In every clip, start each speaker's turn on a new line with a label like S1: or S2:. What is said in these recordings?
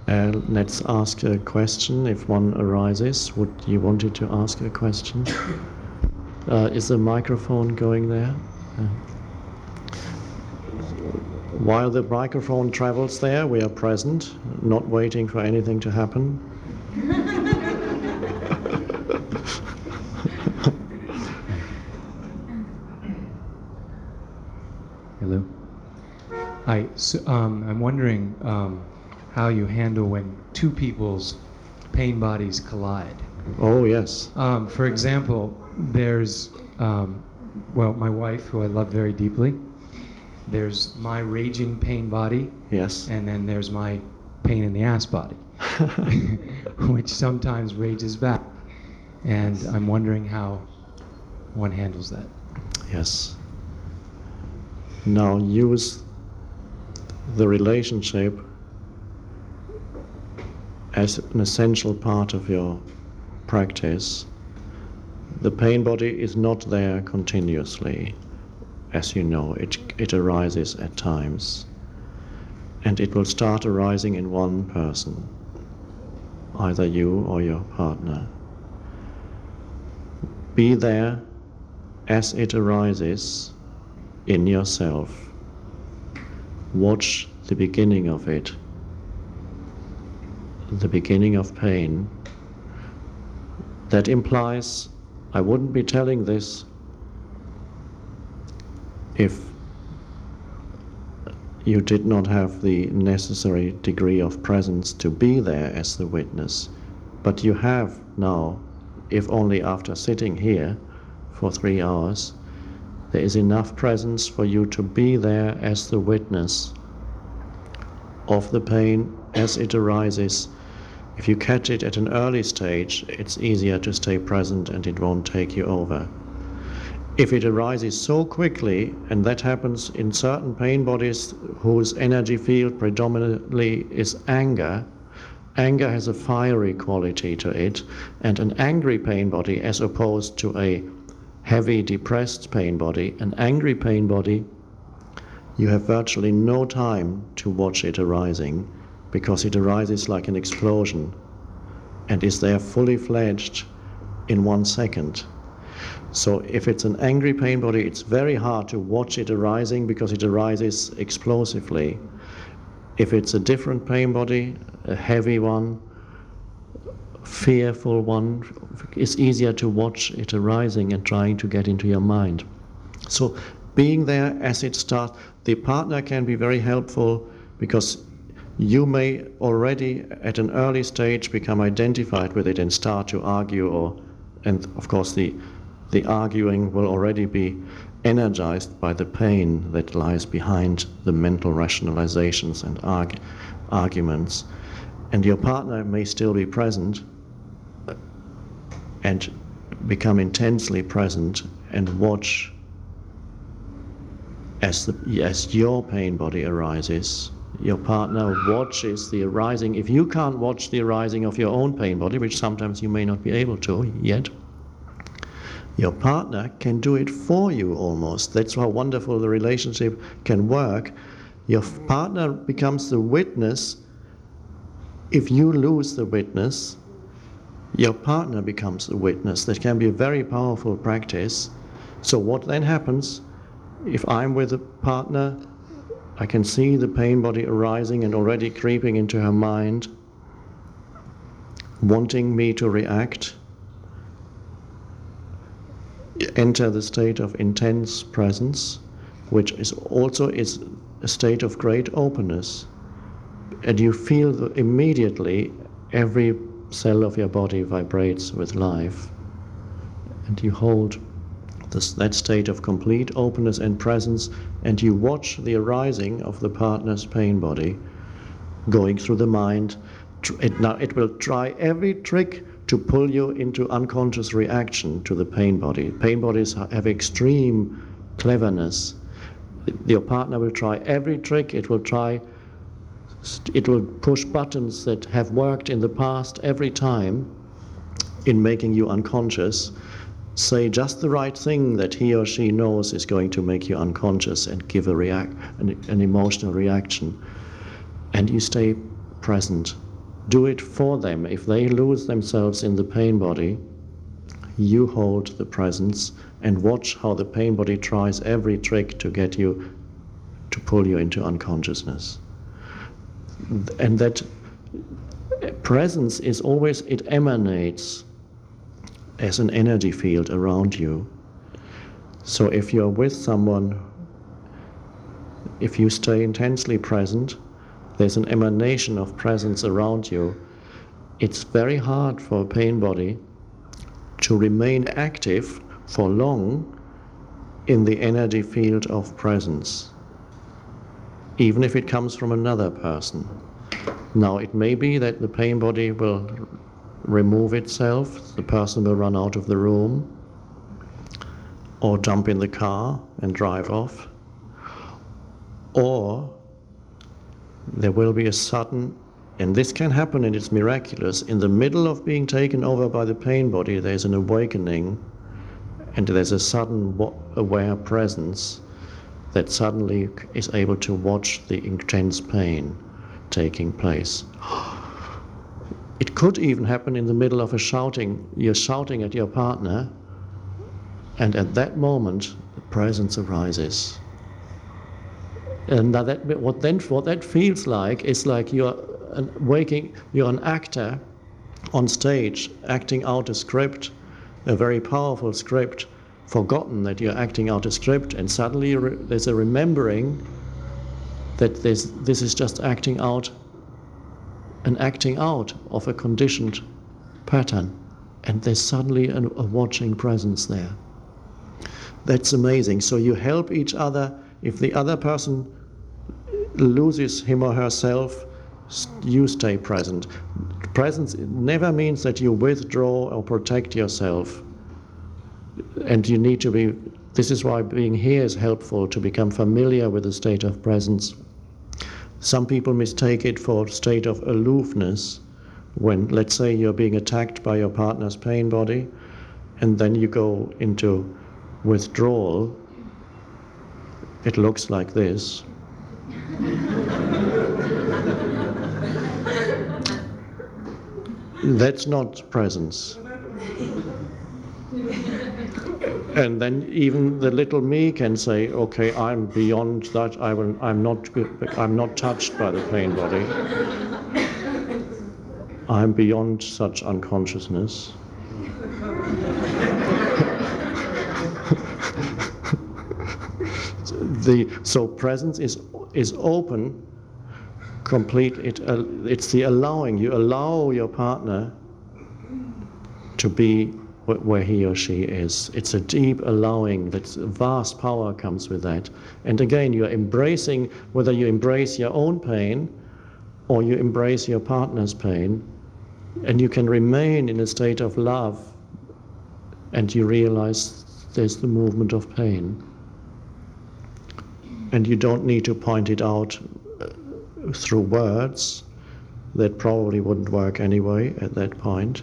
S1: Let's ask a question if one arises. Would you wanted to ask a question? Is the microphone going there? While the microphone travels there, we are present, not waiting for anything to happen.
S2: Hello. Hi. So, I'm wondering how you handle when two people's pain bodies collide.
S1: Oh, yes.
S2: For example, there's, my wife, who I love very deeply. There's my raging pain body.
S1: Yes.
S2: And then there's my pain in the ass body, which sometimes rages back. And I'm wondering how one handles that.
S1: Yes. Now use the relationship as an essential part of your practice. The pain body is not there continuously. As you know, it arises at times. And it will start arising in one person, either you or your partner. Be there as it arises in yourself. Watch the beginning of it, the beginning of pain. That implies, I wouldn't be telling this if you did not have the necessary degree of presence to be there as the witness. But you have now, if only after sitting here for 3 hours, there is enough presence for you to be there as the witness of the pain as it arises. If you catch it at an early stage, it's easier to stay present and it won't take you over. If it arises so quickly, and that happens in certain pain bodies whose energy field predominantly is anger, anger has a fiery quality to it, and an angry pain body as opposed to a heavy depressed pain body, an angry pain body, you have virtually no time to watch it arising because it arises like an explosion and is there fully fledged in 1 second. So if it's an angry pain body, it's very hard to watch it arising because it arises explosively. If it's a different pain body, a heavy one, fearful one, it's easier to watch it arising and trying to get into your mind. So being there as it starts, the partner can be very helpful because you may already at an early stage become identified with it and start to argue, and of course the arguing will already be energized by the pain that lies behind the mental rationalizations and arguments. And your partner may still be present and become intensely present and watch as your pain body arises. Your partner watches the arising. If you can't watch the arising of your own pain body, which sometimes you may not be able to yet, your partner can do it for you almost. That's how wonderful the relationship can work. Your partner becomes the witness. If you lose the witness, your partner becomes the witness. That can be a very powerful practice. So what then happens, if I'm with a partner, I can see the pain body arising and already creeping into her mind, wanting me to react. Enter the state of intense presence, which is also a state of great openness. And you feel immediately every cell of your body vibrates with life. And you hold that state of complete openness and presence, and you watch the arising of the partner's pain body going through the mind. It will try every trick to pull you into unconscious reaction to the pain body. Pain bodies have extreme cleverness. Your partner will try every trick. It will push buttons that have worked in the past every time in making you unconscious. Say just the right thing that he or she knows is going to make you unconscious and give an emotional reaction. And you stay present Do it for them. If they lose themselves in the pain body, you hold the presence and watch how the pain body tries every trick to get you, to pull you into unconsciousness. And that presence is always, it emanates as an energy field around you. So if you're with someone, if you stay intensely present, there's an emanation of presence around you. It's very hard for a pain body to remain active for long in the energy field of presence, even if it comes from another person. Now, it may be that the pain body will remove itself, the person will run out of the room, or jump in the car and drive off, or there will be a sudden, and this can happen and it's miraculous, in the middle of being taken over by the pain body, there's an awakening and there's a sudden aware presence that suddenly is able to watch the intense pain taking place. It could even happen in the middle of a shouting. You're shouting at your partner, and at that moment, the presence arises. And now what that feels like is like you're an actor on stage, acting out a script, a very powerful script, forgotten that you're acting out a script, and suddenly there's a remembering that this is just acting out of a conditioned pattern, and there's suddenly a watching presence there. That's amazing. So you help each other. If the other person loses him or herself, you stay present. Presence never means that you withdraw or protect yourself. And you need to be, this is why being here is helpful, to become familiar with the state of presence. Some people mistake it for a state of aloofness when, let's say, you're being attacked by your partner's pain body, and then you go into withdrawal. It looks like this. That's not presence. And then even the little me can say, okay, I'm beyond that, I'm not touched by the pain body. I'm beyond such unconsciousness. So presence is open, complete. It's the allowing. You allow your partner to be where he or she is. It's a deep allowing. That vast power comes with that. And again, you're embracing, whether you embrace your own pain or you embrace your partner's pain, and you can remain in a state of love, and you realize there's the movement of pain. And you don't need to point it out through words. That probably wouldn't work anyway at that point.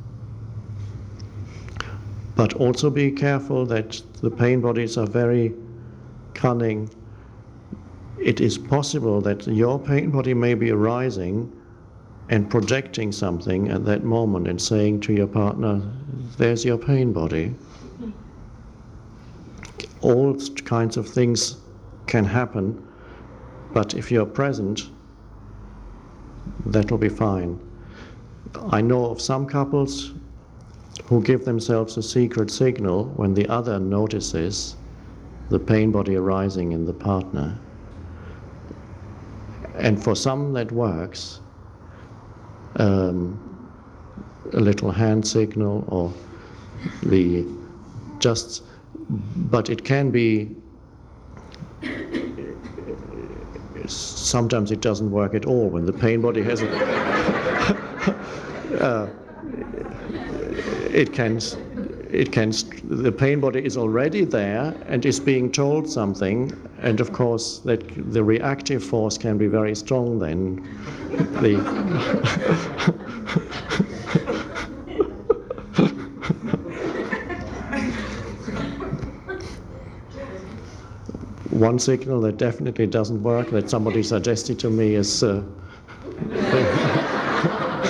S1: But also be careful that the pain bodies are very cunning. It is possible that your pain body may be arising and projecting something at that moment and saying to your partner, there's your pain body. All kinds of things can happen, but if you're present, that'll be fine. I know of some couples who give themselves a secret signal when the other notices the pain body arising in the partner. And for some that works. A little hand signal or but it can be, sometimes it doesn't work at all when the pain body hasn't. The pain body is already there and is being told something, and of course that the reactive force can be very strong then. One signal that definitely doesn't work, that somebody suggested to me, is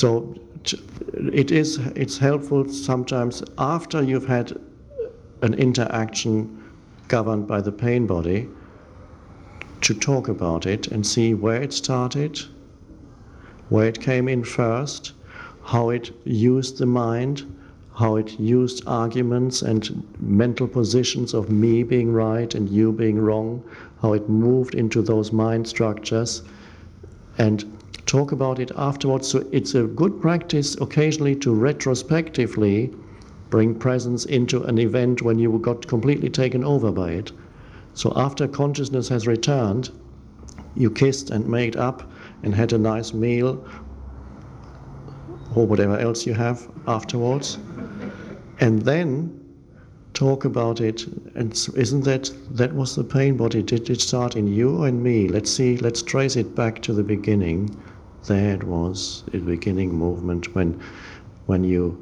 S1: So it's helpful sometimes after you've had an interaction governed by the pain body to talk about it and see where it started, where it came in first, how it used the mind, how it used arguments and mental positions of me being right and you being wrong, how it moved into those mind structures, and talk about it afterwards. So it's a good practice occasionally to retrospectively bring presence into an event when you got completely taken over by it. So after consciousness has returned, you kissed and made up and had a nice meal or whatever else you have afterwards, and then talk about it. And isn't that was the pain body? Did it start in you or in me? Let's trace it back to the beginning. There it was, the beginning movement when you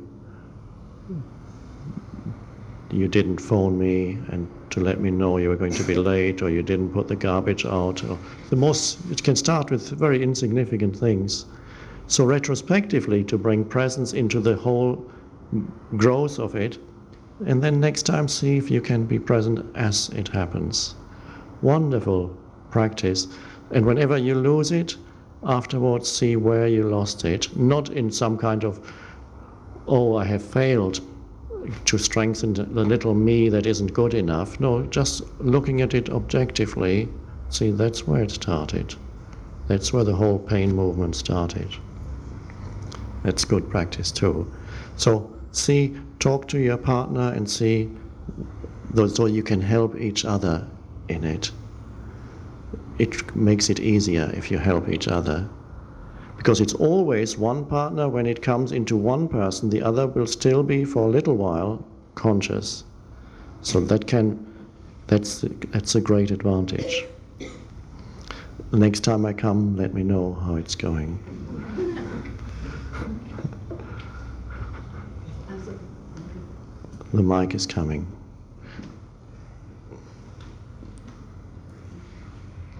S1: didn't phone me and to let me know you were going to be late, or you didn't put the garbage out, or it can start with very insignificant things. So retrospectively, to bring presence into the whole growth of it, and then next time see if you can be present as it happens. Wonderful practice. And whenever you lose it, afterwards see where you lost it, not in some kind of, oh, I have failed to strengthen the little me that isn't good enough. No, just looking at it objectively, see that's where it started. That's where the whole pain movement started. That's good practice too. So talk to your partner and see, so you can help each other in it. It makes it easier if you help each other. Because it's always one partner. When it comes into one person, the other will still be for a little while conscious. So that's a great advantage. The next time I come, let me know how it's going. The mic is coming.